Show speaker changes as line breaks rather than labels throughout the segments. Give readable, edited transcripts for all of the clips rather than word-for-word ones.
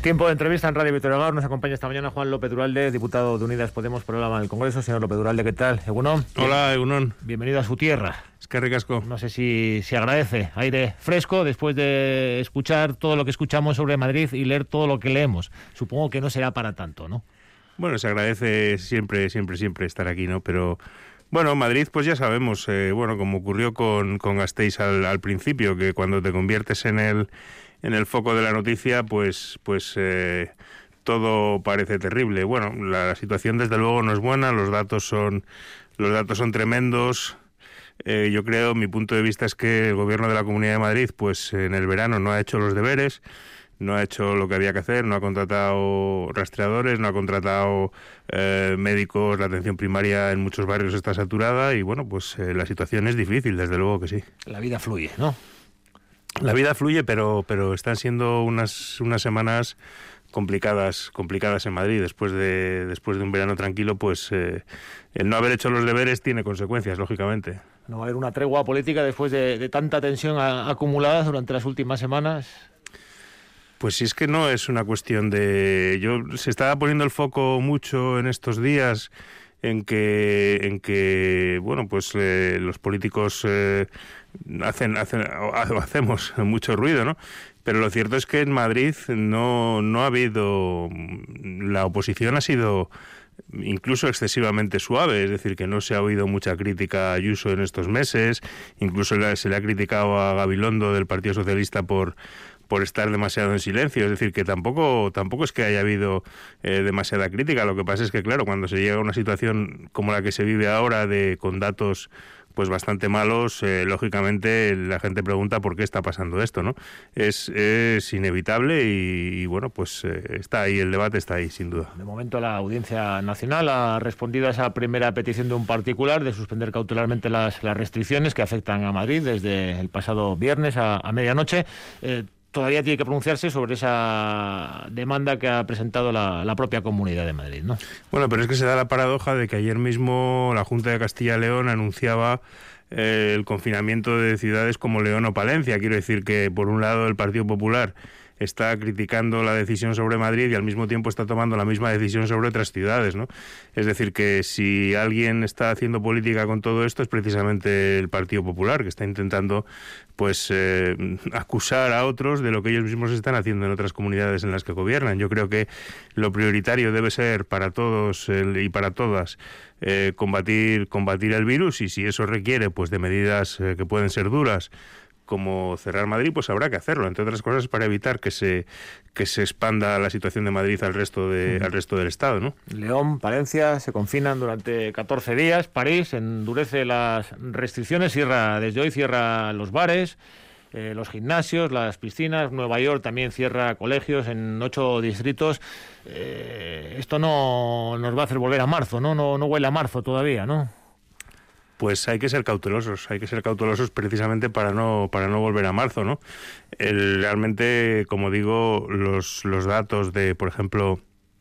Tiempo de entrevista en Radio Vitoria Gaur. Nos acompaña esta mañana Juan López Uralde, diputado de Unidas Podemos por el Álava del Congreso. Señor López Uralde, ¿qué tal? Egunon.
Hola, Egunon.
Bienvenido a su tierra.
Es que ricasco.
No sé si agradece aire fresco después de escuchar todo lo que escuchamos sobre Madrid y leer todo lo que leemos. Supongo que no será para tanto, ¿no?
Bueno, se agradece siempre estar aquí, ¿no? Pero bueno, Madrid, pues ya sabemos, como ocurrió con Gasteiz al principio, que cuando te conviertes en el foco de la noticia, pues todo parece terrible. Bueno, la situación desde luego no es buena, los datos son tremendos. Yo creo, mi punto de vista es que el gobierno de la Comunidad de Madrid, pues en el verano no ha hecho los deberes, no ha hecho lo que había que hacer, no ha contratado rastreadores, no ha contratado médicos, la atención primaria en muchos barrios está saturada y bueno, pues la situación es difícil, desde luego que sí.
La vida fluye, ¿no?
La vida fluye, pero están siendo unas semanas complicadas en Madrid. Después de un verano tranquilo, pues el no haber hecho los deberes tiene consecuencias, lógicamente.
¿No va a haber una tregua política después de tanta tensión acumulada durante las últimas semanas?
Pues si es que no es una cuestión de... Se estaba poniendo el foco mucho en estos días en que bueno, pues los políticos hacemos mucho ruido, ¿no? Pero lo cierto es que en Madrid no ha habido... La oposición ha sido incluso excesivamente suave, es decir, que no se ha oído mucha crítica a Ayuso en estos meses, incluso se le ha criticado a Gabilondo del Partido Socialista por estar demasiado en silencio, es decir, que tampoco es que haya habido demasiada crítica. Lo que pasa es que, claro, cuando se llega a una situación como la que se vive ahora, con datos pues bastante malos, lógicamente la gente pregunta por qué está pasando esto, ¿no? Es inevitable y bueno, pues está ahí, el debate está ahí, sin duda.
De momento la Audiencia Nacional ha respondido a esa primera petición de un particular de suspender cautelarmente las restricciones que afectan a Madrid desde el pasado viernes a medianoche. Todavía tiene que pronunciarse sobre esa demanda que ha presentado la propia Comunidad de Madrid, ¿no?
Bueno, pero es que se da la paradoja de que ayer mismo la Junta de Castilla y León anunciaba el confinamiento de ciudades como León o Palencia. Quiero decir que, por un lado, el Partido Popular está criticando la decisión sobre Madrid y al mismo tiempo está tomando la misma decisión sobre otras ciudades, ¿no? Es decir, que si alguien está haciendo política con todo esto es precisamente el Partido Popular, que está intentando pues acusar a otros de lo que ellos mismos están haciendo en otras comunidades en las que gobiernan. Yo creo que lo prioritario debe ser para todos y para todas combatir el virus, y si eso requiere pues de medidas que pueden ser duras, como cerrar Madrid, pues habrá que hacerlo, entre otras cosas para evitar que se expanda la situación de Madrid al resto del Estado, ¿no?
León, Palencia se confinan durante 14 días, París endurece las restricciones, desde hoy cierra los bares, los gimnasios, las piscinas. Nueva York también cierra colegios en 8 distritos. Esto no nos va a hacer volver a marzo, ¿no? No huele a marzo todavía, ¿no?
Pues hay que ser cautelosos precisamente para no volver a marzo, ¿no? Realmente, como digo, los datos de, por ejemplo,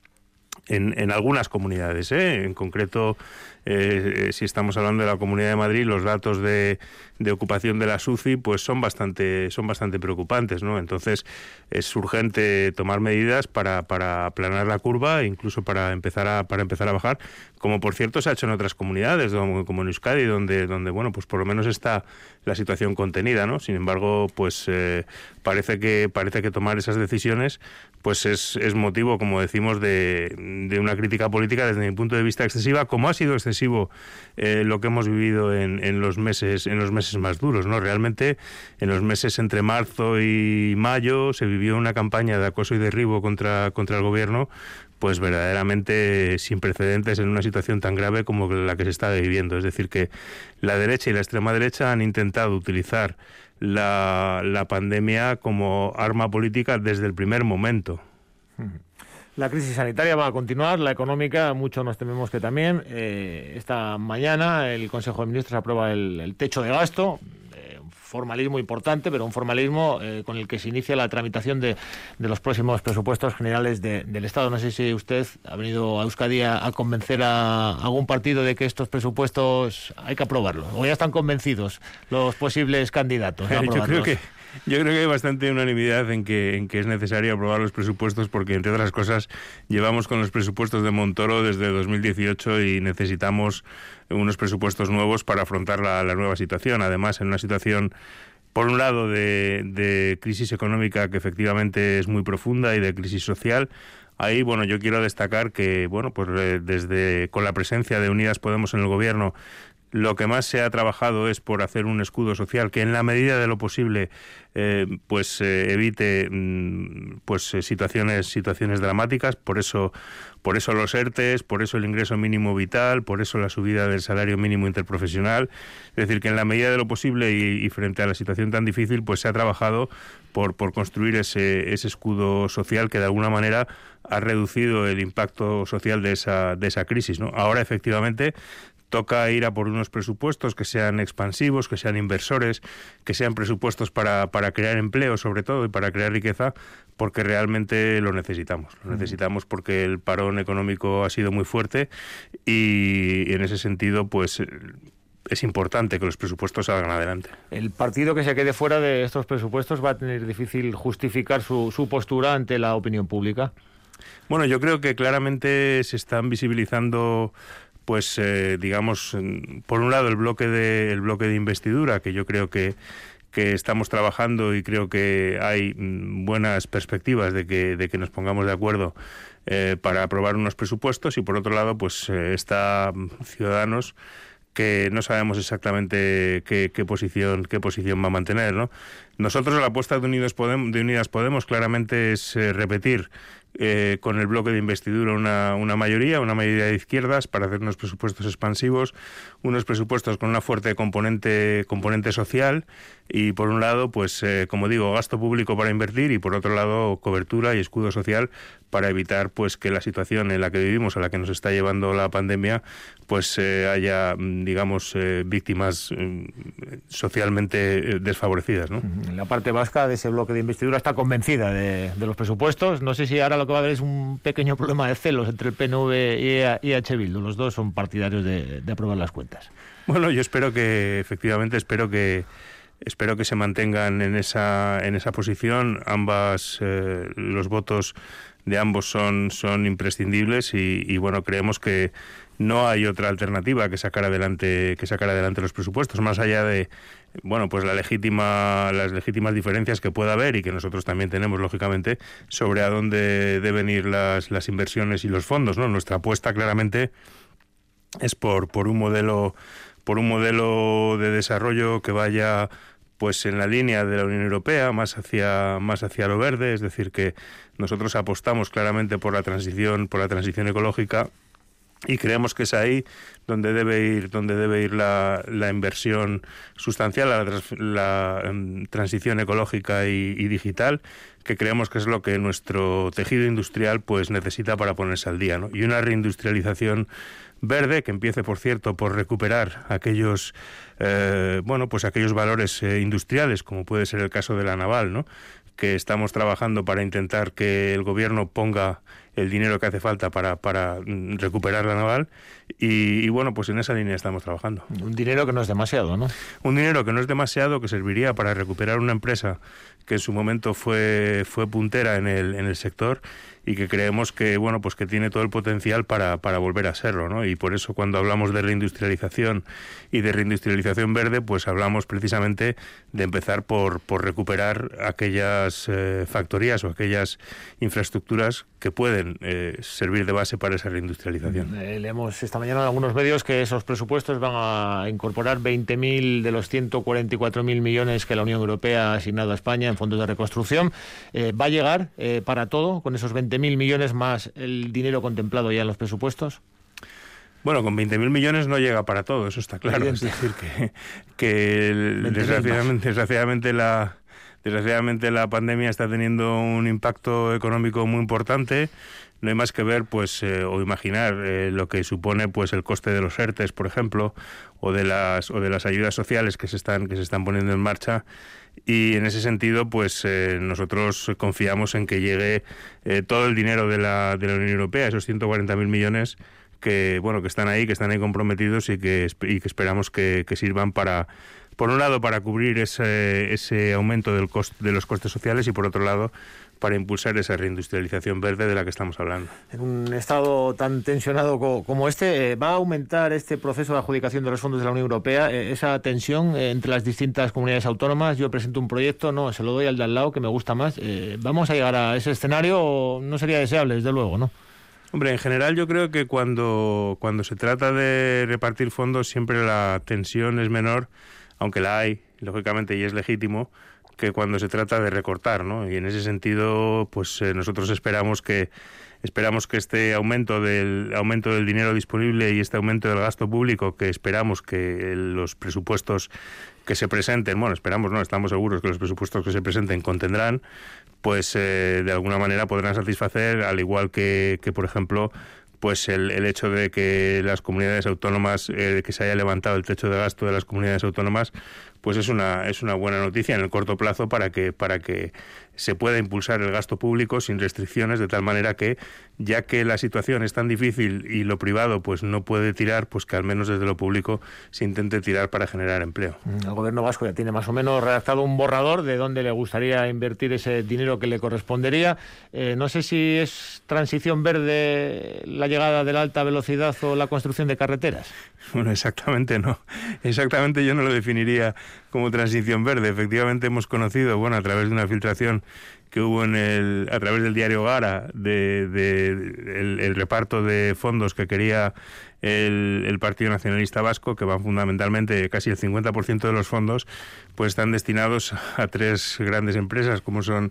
en algunas comunidades, en concreto, si estamos hablando de la Comunidad de Madrid, los datos de ocupación de las UCI pues son bastante preocupantes, ¿no? Entonces es urgente tomar medidas para aplanar la curva e incluso para empezar a bajar, como por cierto se ha hecho en otras comunidades, como en Euskadi, donde bueno, pues por lo menos está la situación contenida, ¿no? Sin embargo, pues parece que tomar esas decisiones pues es motivo, como decimos, de una crítica política desde mi punto de vista excesiva, como ha sido excesivo lo que hemos vivido en los meses más duros, ¿no? Realmente en los meses entre marzo y mayo se vivió una campaña de acoso y derribo contra el gobierno pues verdaderamente sin precedentes en una situación tan grave como la que se está viviendo. Es decir, que la derecha y la extrema derecha han intentado utilizar la pandemia como arma política desde el primer momento.
La crisis sanitaria va a continuar, la económica, mucho nos tememos que también. Esta mañana el Consejo de Ministros aprueba el techo de gasto, un formalismo importante, pero un formalismo con el que se inicia la tramitación de los próximos presupuestos generales del Estado. No sé si usted ha venido a Euskadi a convencer a algún partido de que estos presupuestos hay que aprobarlos, o ya están convencidos los posibles candidatos a aprobarlos.
Yo creo que hay bastante unanimidad en que es necesario aprobar los presupuestos porque, entre otras cosas, llevamos con los presupuestos de Montoro desde 2018 y necesitamos unos presupuestos nuevos para afrontar la nueva situación. Además, en una situación, por un lado, de crisis económica que efectivamente es muy profunda y de crisis social. Ahí, bueno, yo quiero destacar que, bueno, pues desde con la presencia de Unidas Podemos en el gobierno, lo que más se ha trabajado es por hacer un escudo social que, en la medida de lo posible, evite situaciones dramáticas. Por eso los ERTEs, por eso el ingreso mínimo vital, por eso la subida del salario mínimo interprofesional. Es decir, que en la medida de lo posible y frente a la situación tan difícil, pues se ha trabajado por construir ese escudo social que de alguna manera ha reducido el impacto social de esa crisis, ¿no? Ahora, efectivamente, toca ir a por unos presupuestos que sean expansivos, que sean inversores, que sean presupuestos para crear empleo, sobre todo, y para crear riqueza, porque realmente lo necesitamos. Lo necesitamos porque el parón económico ha sido muy fuerte y en ese sentido, pues es importante que los presupuestos salgan adelante.
El partido que se quede fuera de estos presupuestos va a tener difícil justificar su postura ante la opinión pública.
Bueno, yo creo que claramente se están visibilizando, pues digamos, por un lado el bloque de investidura, que yo creo que estamos trabajando y creo que hay buenas perspectivas de que nos pongamos de acuerdo para aprobar unos presupuestos, y por otro lado pues está Ciudadanos, que no sabemos exactamente qué posición va a mantener, ¿no? Nosotros, la apuesta de Unidas Podemos claramente es repetir con el bloque de investidura una mayoría de izquierdas para hacer unos presupuestos expansivos, unos presupuestos con una fuerte componente social, y por un lado, pues como digo, gasto público para invertir, y por otro lado, cobertura y escudo social para evitar pues que la situación en la que vivimos, a la que nos está llevando la pandemia, pues haya, digamos, víctimas socialmente desfavorecidas, ¿no?
La parte vasca de ese bloque de investidura está convencida de los presupuestos. No sé si ahora lo que va a haber es un pequeño problema de celos entre el PNV y EH Bildu. Los dos son partidarios de aprobar las cuentas.
Bueno, yo espero que se mantengan en esa posición. Los votos de ambos son imprescindibles y bueno, creemos que no hay otra alternativa que sacar adelante los presupuestos, más allá de, bueno, pues las legítimas diferencias que pueda haber y que nosotros también tenemos, lógicamente, sobre a dónde deben ir las inversiones y los fondos, ¿no? Nuestra apuesta claramente es por un modelo de desarrollo que vaya pues en la línea de la Unión Europea, más hacia lo verde. Es decir, que nosotros apostamos claramente por la transición ecológica, y creemos que es ahí donde debe ir la inversión sustancial, la transición ecológica y digital, que creemos que es lo que nuestro tejido industrial pues necesita para ponerse al día, ¿no? Y una reindustrialización verde que empiece, por cierto, por recuperar aquellos aquellos valores industriales, como puede ser el caso de la naval, ¿no? Que estamos trabajando para intentar que el gobierno ponga el dinero que hace falta para recuperar la naval, y bueno, pues en esa línea estamos trabajando.
Un dinero que no es demasiado, ¿no?
Un dinero que no es demasiado, que serviría para recuperar una empresa que en su momento fue puntera en el sector, y que creemos que, bueno, pues que tiene todo el potencial para volver a serlo, ¿no? Y por eso, cuando hablamos de reindustrialización y de reindustrialización verde, pues hablamos precisamente de empezar por recuperar aquellas factorías o aquellas infraestructuras que pueden servir de base para esa reindustrialización.
Leemos esta mañana en algunos medios que esos presupuestos van a incorporar 20.000 de los 144.000 millones que la Unión Europea ha asignado a España en fondos de reconstrucción. ¿Va a llegar para todo con esos 20.000 millones más el dinero contemplado ya en los presupuestos?
Bueno, con 20.000 millones no llega para todo, eso está claro. Es decir, que desgraciadamente la pandemia está teniendo un impacto económico muy importante. No hay más que ver, pues, o imaginar lo que supone, pues, el coste de los ERTEs, por ejemplo, o de las ayudas sociales que se están poniendo en marcha. Y en ese sentido, pues nosotros confiamos en que llegue todo el dinero de la Unión Europea, esos 140.000 millones que están ahí comprometidos, y que esperamos que sirvan para por un lado para cubrir ese aumento de los costes sociales y por otro lado para impulsar esa reindustrialización verde de la que estamos hablando.
En un estado tan tensionado como este, ¿va a aumentar este proceso de adjudicación de los fondos de la Unión Europea, esa tensión entre las distintas comunidades autónomas? Yo presento un proyecto, no, se lo doy al de al lado que me gusta más. ¿Vamos a llegar a ese escenario? No sería deseable, desde luego, ¿no?
Hombre, en general yo creo que cuando se trata de repartir fondos siempre la tensión es menor, aunque la hay, lógicamente, y es legítimo, que cuando se trata de recortar, ¿no? Y en ese sentido, pues nosotros esperamos que este aumento del dinero disponible y este aumento del gasto público, que esperamos que los presupuestos que se presenten, bueno, esperamos, no, estamos seguros que los presupuestos que se presenten contendrán, pues de alguna manera podrán satisfacer, al igual que por ejemplo, pues el hecho de que las comunidades autónomas, que se haya levantado el techo de gasto de las comunidades autónomas, pues es una buena noticia en el corto plazo para que se pueda impulsar el gasto público sin restricciones, de tal manera que, ya que la situación es tan difícil y lo privado pues no puede tirar, pues que al menos desde lo público se intente tirar para generar empleo.
El gobierno vasco ya tiene más o menos redactado un borrador de dónde le gustaría invertir ese dinero que le correspondería. No sé si es transición verde la llegada de la alta velocidad o la construcción de carreteras.
Bueno, exactamente no. Exactamente yo no lo definiría como transición verde. Efectivamente hemos conocido, bueno, a través de una filtración que hubo a través del diario Gara, el reparto de fondos que quería el Partido Nacionalista Vasco, que van fundamentalmente, casi el 50% de los fondos, pues están destinados a tres grandes empresas, como son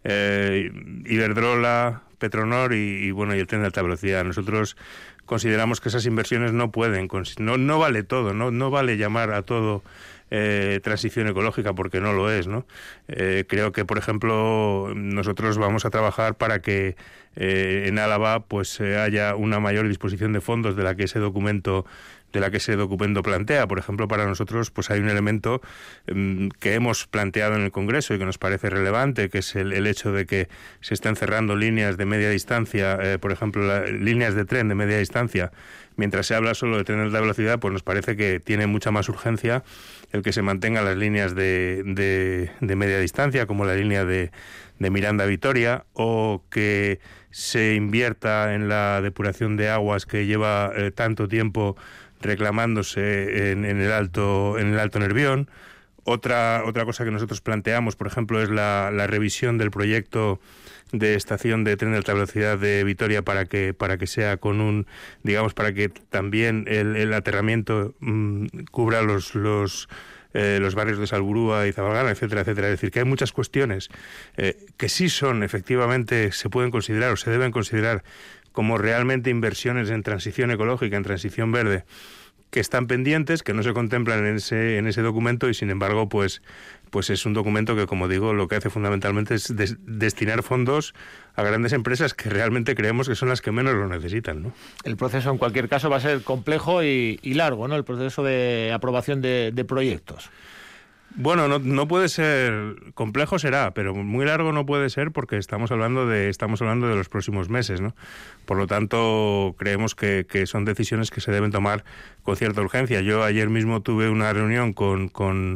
Iberdrola, Petronor y el tren de alta velocidad. Nosotros consideramos que esas inversiones no pueden, no vale todo, no vale llamar a todo transición ecológica, porque no lo es, ¿no? Creo que, por ejemplo, nosotros vamos a trabajar para que en Álava pues haya una mayor disposición de fondos de la que ese documento plantea. Por ejemplo, para nosotros pues hay un elemento que hemos planteado en el Congreso y que nos parece relevante, que es el hecho de que se estén cerrando líneas de media distancia, por ejemplo, líneas de tren de media distancia. Mientras se habla solo de tren de alta velocidad, pues nos parece que tiene mucha más urgencia el que se mantengan las líneas de media distancia, como la línea de Miranda-Vitoria, o que se invierta en la depuración de aguas que lleva tanto tiempo reclamándose en el Alto Nervión. Otra cosa que nosotros planteamos, por ejemplo, es la revisión del proyecto de estación de tren de alta velocidad de Vitoria para que sea con para que también el aterramiento cubra los barrios de Salburúa y Zabalgana, etcétera, etcétera. Es decir, que hay muchas cuestiones que sí son, efectivamente, se pueden considerar o se deben considerar como realmente inversiones en transición ecológica, en transición verde, que están pendientes, que no se contemplan en ese documento, y sin embargo pues es un documento que, como digo, lo que hace fundamentalmente es destinar fondos a grandes empresas que realmente creemos que son las que menos lo necesitan, ¿no?
El proceso, en cualquier caso, va a ser complejo y largo, ¿no? El proceso de aprobación de proyectos.
Bueno, no puede ser, complejo será, pero muy largo no puede ser, porque estamos hablando de los próximos meses, ¿no? Por lo tanto, creemos que son decisiones que se deben tomar con cierta urgencia. Yo ayer mismo tuve una reunión con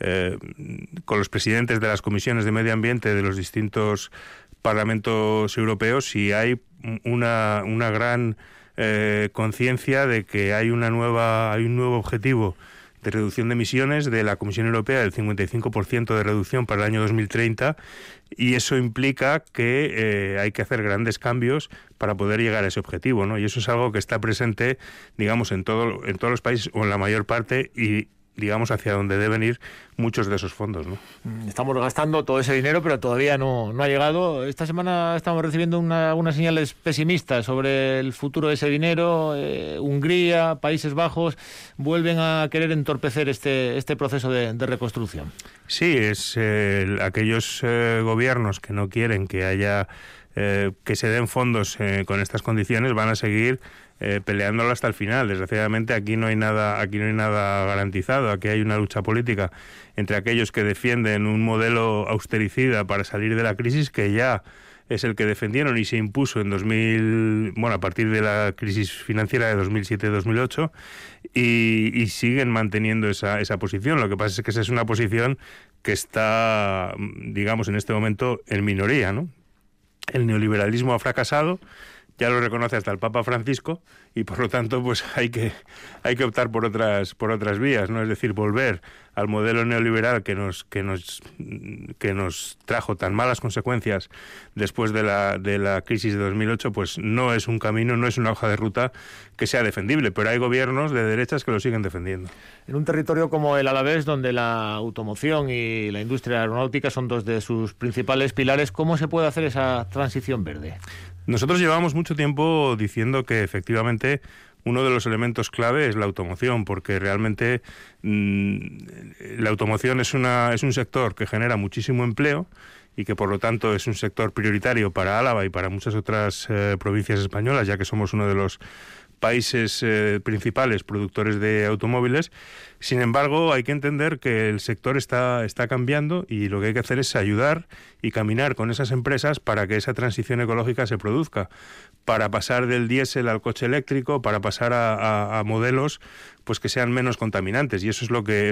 los presidentes de las comisiones de medio ambiente de los distintos parlamentos europeos, y hay una gran conciencia de que hay un nuevo objetivo de reducción de emisiones de la Comisión Europea, del 55% de reducción para el año 2030, y eso implica que hay que hacer grandes cambios para poder llegar a ese objetivo, ¿no? Y eso es algo que está presente, digamos, en todos los países, o en la mayor parte, y digamos hacia donde deben ir muchos de esos fondos, ¿no?
Estamos gastando todo ese dinero, pero todavía no ha llegado. Esta semana estamos recibiendo unas señales pesimistas sobre el futuro de ese dinero. Hungría, Países Bajos vuelven a querer entorpecer este proceso de reconstrucción.
Sí, es aquellos gobiernos que no quieren que haya que se den fondos con estas condiciones van a seguir peleándolo hasta el final. Desgraciadamente aquí no hay nada garantizado. Aquí hay una lucha política entre aquellos que defienden un modelo austericida para salir de la crisis, que ya es el que defendieron y se impuso en 2000, bueno, a partir de la crisis financiera de 2007-2008, y siguen manteniendo esa posición. Lo que pasa es que esa es una posición que está, digamos, en este momento en minoría, ¿no? El neoliberalismo ha fracasado, ya lo reconoce hasta el Papa Francisco, y por lo tanto pues hay que optar por otras vías, ¿no? Es decir, volver al modelo neoliberal que nos trajo tan malas consecuencias después de la crisis de 2008, pues no es un camino, no es una hoja de ruta que sea defendible, pero hay gobiernos de derechas que lo siguen defendiendo.
En un territorio como el Alavés, donde la automoción y la industria aeronáutica son dos de sus principales pilares, ¿cómo se puede hacer esa transición verde?
Nosotros llevamos mucho tiempo diciendo que efectivamente uno de los elementos clave es la automoción, porque realmente la automoción es un sector que genera muchísimo empleo y que por lo tanto es un sector prioritario para Álava y para muchas otras provincias españolas, ya que somos uno de los países principales productores de automóviles. Sin embargo, hay que entender que el sector está cambiando, y lo que hay que hacer es ayudar y caminar con esas empresas para que esa transición ecológica se produzca, para pasar del diésel al coche eléctrico, para pasar a modelos pues que sean menos contaminantes, y eso es lo que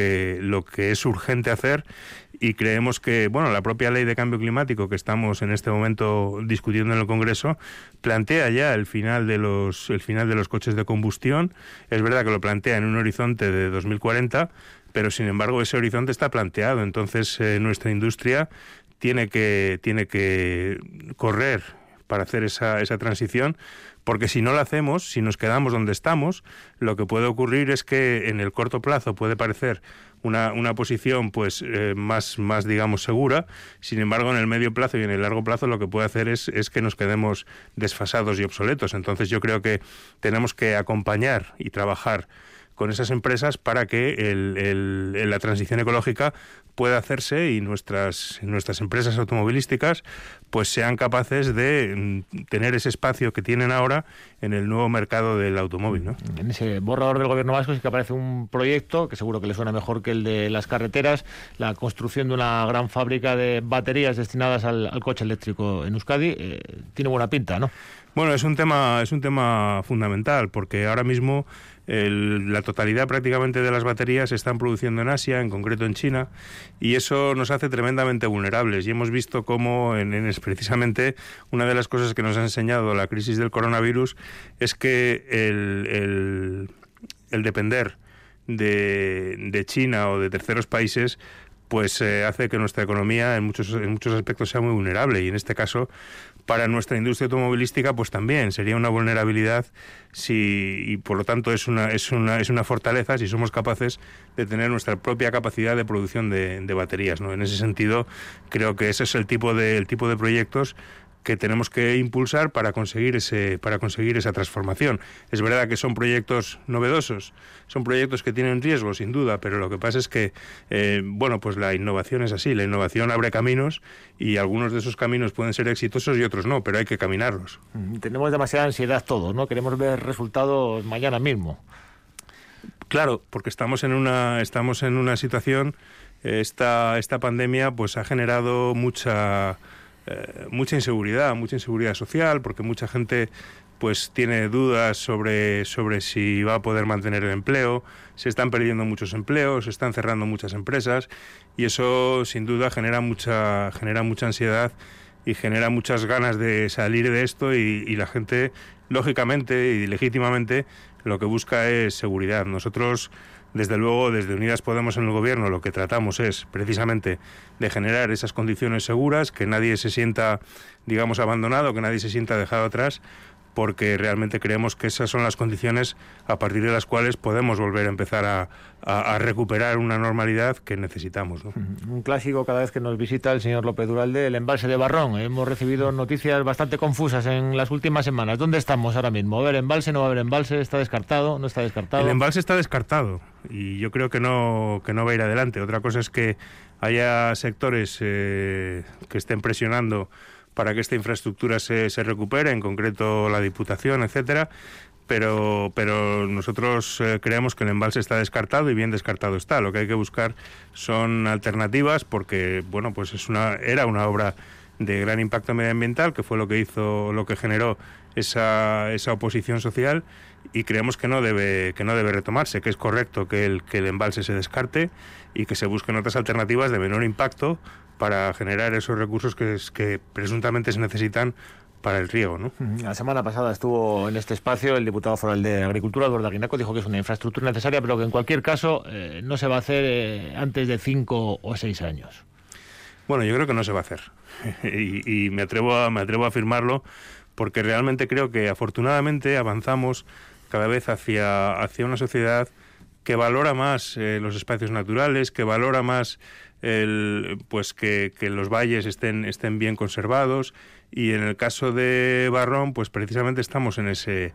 es urgente hacer. Y creemos que, bueno, la propia ley de cambio climático que estamos en este momento discutiendo en el Congreso plantea ya el final de los coches de combustión. Es verdad que lo plantea en un horizonte de 2040, pero sin embargo ese horizonte está planteado. Entonces nuestra industria tiene que correr para hacer esa transición, porque si no la hacemos, si nos quedamos donde estamos, lo que puede ocurrir es que en el corto plazo puede parecer una posición pues más digamos segura. Sin embargo, en el medio plazo y en el largo plazo lo que puede hacer es que nos quedemos desfasados y obsoletos. Entonces yo creo que tenemos que acompañar y trabajar con esas empresas para que la transición ecológica pueda hacerse, y nuestras empresas automovilísticas pues sean capaces de tener ese espacio que tienen ahora en el nuevo mercado del automóvil, ¿no?
En ese borrador del Gobierno vasco sí que aparece un proyecto que seguro que le suena mejor que el de las carreteras: la construcción de una gran fábrica de baterías destinadas al coche eléctrico en Euskadi. Tiene buena pinta, ¿no?
Bueno, es un tema fundamental, porque ahora mismo la totalidad prácticamente de las baterías se están produciendo en Asia, en concreto en China, y eso nos hace tremendamente vulnerables. Y hemos visto cómo es precisamente una de las cosas que nos ha enseñado la crisis del coronavirus es que el depender de China o de terceros países pues hace que nuestra economía en muchos aspectos sea muy vulnerable, y en este caso para nuestra industria automovilística pues también sería una vulnerabilidad, y por lo tanto es una fortaleza si somos capaces de tener nuestra propia capacidad de producción de baterías, ¿no? En ese sentido creo que ese es el tipo de proyectos que tenemos que impulsar para conseguir esa transformación. Es verdad que son proyectos novedosos, son proyectos que tienen riesgo, sin duda, pero lo que pasa es que, pues la innovación es así, la innovación abre caminos, y algunos de esos caminos pueden ser exitosos y otros no, pero hay que caminarlos.
Tenemos demasiada ansiedad todos, ¿no? Queremos ver resultados mañana mismo.
Claro, porque estamos en una situación, esta pandemia pues ha generado mucha inseguridad social, porque mucha gente pues tiene dudas sobre si va a poder mantener el empleo. Se están perdiendo muchos empleos, se están cerrando muchas empresas, y eso sin duda genera mucha ansiedad y genera muchas ganas de salir de esto, y la gente lógicamente y legítimamente lo que busca es seguridad. Nosotros, desde luego, desde Unidas Podemos en el Gobierno, lo que tratamos es precisamente de generar esas condiciones seguras, que nadie se sienta, digamos, abandonado, que nadie se sienta dejado atrás, porque realmente creemos que esas son las condiciones a partir de las cuales podemos volver a empezar a recuperar una normalidad que necesitamos, ¿no?
Un clásico cada vez que nos visita el señor López Duralde, el embalse de Barrón. Hemos recibido noticias bastante confusas en las últimas semanas. ¿Dónde estamos ahora mismo? ¿Va a haber embalse, no va a haber embalse? ¿Está descartado, no está descartado?
El embalse está descartado, y yo creo que no va a ir adelante. Otra cosa es que haya sectores que estén presionando para que esta infraestructura se recupere, en concreto la Diputación, etcétera, pero nosotros creemos que el embalse está descartado, y bien descartado está. Lo que hay que buscar son alternativas, porque bueno, pues era una obra de gran impacto medioambiental, que fue lo que generó esa oposición social, y creemos que no debe retomarse, que es correcto que el embalse se descarte y que se busquen otras alternativas de menor impacto para generar esos recursos que presuntamente se necesitan para el riego, ¿no?
La semana pasada estuvo en este espacio el diputado foral de Agricultura, Eduardo Aguinaco, dijo que es una infraestructura necesaria, pero que en cualquier caso no se va a hacer antes de 5 o 6 años.
Bueno, yo creo que no se va a hacer y me atrevo a afirmarlo, porque realmente creo que afortunadamente avanzamos cada vez hacia una sociedad que valora más los espacios naturales, que valora más que los valles estén bien conservados, y en el caso de Barrón, pues precisamente estamos en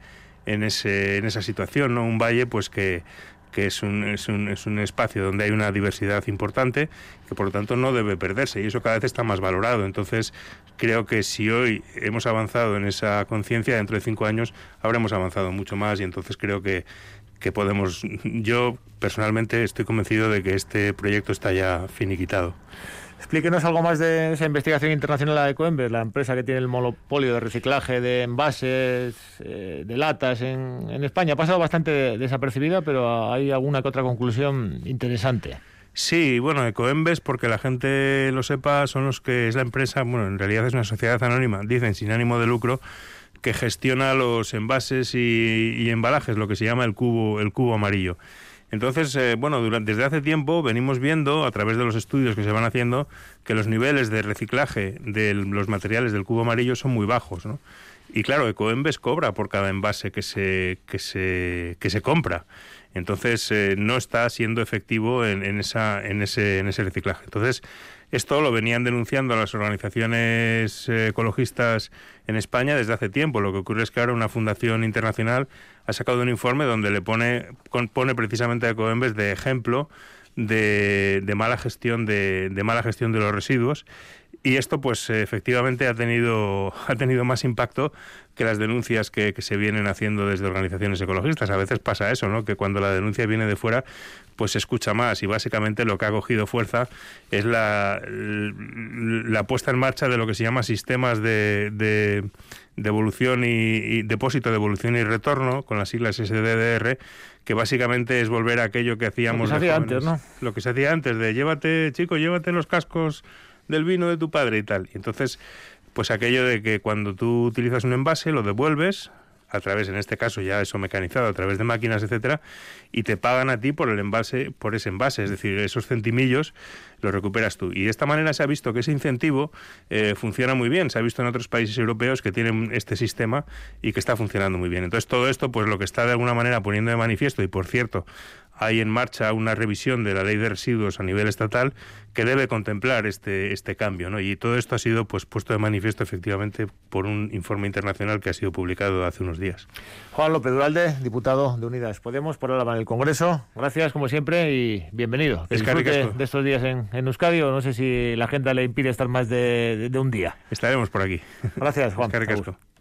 esa situación, ¿no? Un valle pues que es un espacio donde hay una diversidad importante, que por lo tanto no debe perderse, y eso cada vez está más valorado. Entonces creo que si hoy hemos avanzado en esa conciencia, dentro de 5 años habremos avanzado mucho más, y entonces creo que podemos. Yo personalmente estoy convencido de que este proyecto está ya finiquitado.
Explíquenos algo más de esa investigación internacional de Ecoembes, la empresa que tiene el monopolio de reciclaje de envases, de latas en España. Ha pasado bastante desapercibida, pero hay alguna que otra conclusión interesante.
Sí, bueno, Ecoembes, porque la gente lo sepa, es la empresa, bueno, en realidad es una sociedad anónima, dicen sin ánimo de lucro, que gestiona los envases y embalajes, lo que se llama el cubo amarillo. Entonces, desde hace tiempo venimos viendo, a través de los estudios que se van haciendo, que los niveles de reciclaje de los materiales del cubo amarillo son muy bajos, ¿no? Y claro, Ecoembes cobra por cada envase que se compra. Entonces, no está siendo efectivo en ese reciclaje. Entonces, esto lo venían denunciando las organizaciones ecologistas en España desde hace tiempo. Lo que ocurre es que ahora una fundación internacional ha sacado un informe donde le pone precisamente a Ecoembes de ejemplo de mala gestión de los residuos. Y esto, pues, efectivamente ha tenido más impacto que las denuncias que se vienen haciendo desde organizaciones ecologistas. A veces pasa eso, ¿no? Que cuando la denuncia viene de fuera, pues se escucha más, y básicamente lo que ha cogido fuerza es la puesta en marcha de lo que se llama sistemas de devolución y depósito, de evolución y retorno, con las siglas SDDR, que básicamente es volver a aquello que hacíamos
lo que se hacía antes, ¿no?
Lo que se hacía antes, de llévate los cascos del vino de tu padre y tal. Y entonces, pues aquello de que cuando tú utilizas un envase, lo devuelves a través, en este caso ya eso mecanizado, a través de máquinas, etcétera, y te pagan a ti por ese envase, es decir, esos centimillos los recuperas tú. Y de esta manera se ha visto que ese incentivo funciona muy bien. Se ha visto en otros países europeos que tienen este sistema y que está funcionando muy bien. Entonces todo esto, pues lo que está de alguna manera poniendo de manifiesto, y por cierto, hay en marcha una revisión de la ley de residuos a nivel estatal que debe contemplar este cambio, ¿no? Y todo esto ha sido, pues, puesto de manifiesto efectivamente por un informe internacional que ha sido publicado hace unos días.
Juan López Duralde, diputado de Unidas Podemos, por ahora en el Congreso. Gracias, como siempre, y bienvenido. Que disfrute de estos días en Euskadi, o no sé si la agenda le impide estar más de un día.
Estaremos por aquí.
Gracias, Juan.
Eskerrik asko.